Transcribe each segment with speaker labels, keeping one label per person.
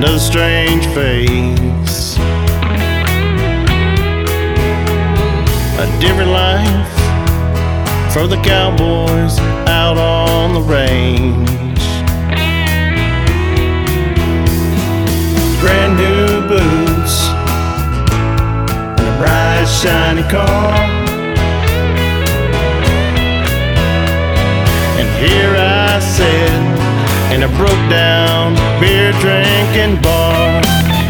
Speaker 1: another strange face. A different life for the cowboys out on the range. Brand new boots and a bright shiny car. And here I sit in a broke down beer drinking bar.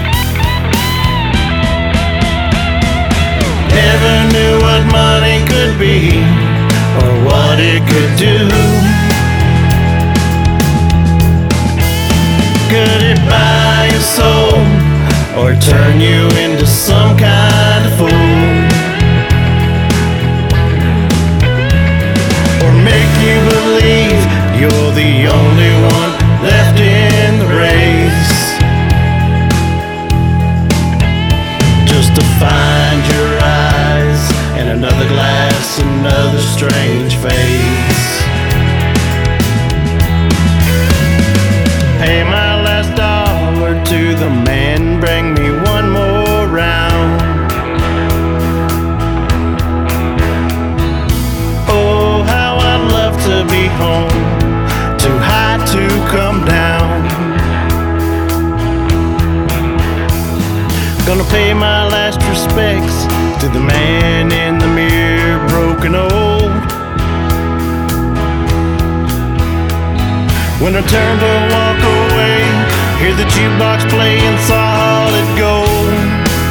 Speaker 1: Never knew what money could be or what it could do. Could it buy your soul or turn you into some kind of fool? Or make you believe you're the only one left in the race, just to find your eyes in another glass, another strange face. Pay my last dollar to the man, bring me one more round. Oh, how I'd love to be home, too high to come down. Gonna pay my last respects to the man in the mirror, broken old. When I turn to walk away, hear the jukebox playing solid gold.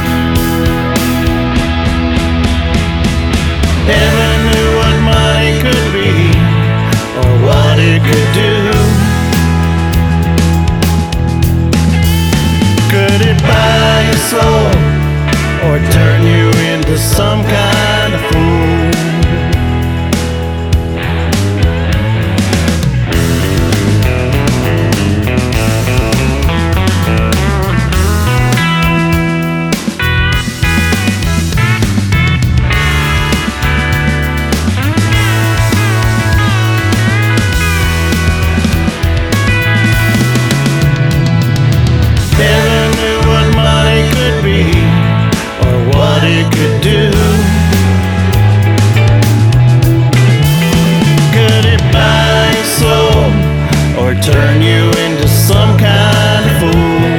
Speaker 1: Never knew what money could be or what it could do. Could it buy your soul or turn you into some kind of fool? It could do. Could it buy your soul or turn you into some kind of fool?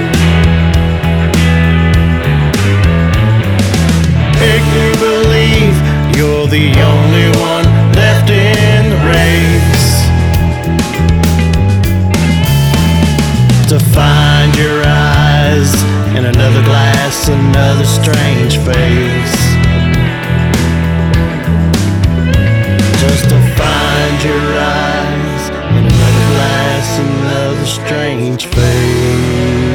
Speaker 1: Make you believe you're the only one left in the race, to find your eyes in another glass, another strange face, just to find your eyes in another glass, another strange face.